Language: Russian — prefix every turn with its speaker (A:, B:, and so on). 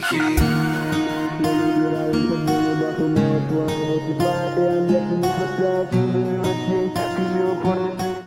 A: стихи. Мы выбираем под небо, умоет твоего тепла, и объекты не спасать.